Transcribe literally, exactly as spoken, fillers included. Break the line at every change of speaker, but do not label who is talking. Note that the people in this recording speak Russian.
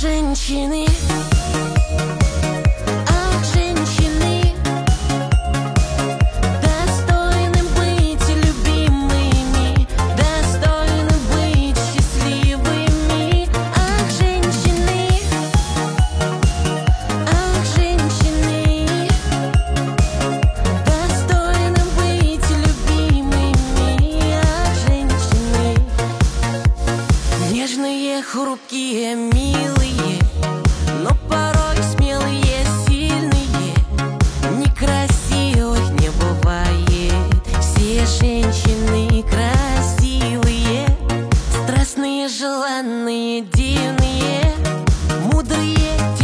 женщины, ах, женщины, достойны быть любимыми, достойны быть счастливыми. Ах, женщины, ах, женщины, достойны быть любимыми. Ах, женщины, нежные, хрупкие, милые, но порой смелые, сильные. Некрасивых не бывает, все женщины красивые, страстные, желанные, дивные, мудрые,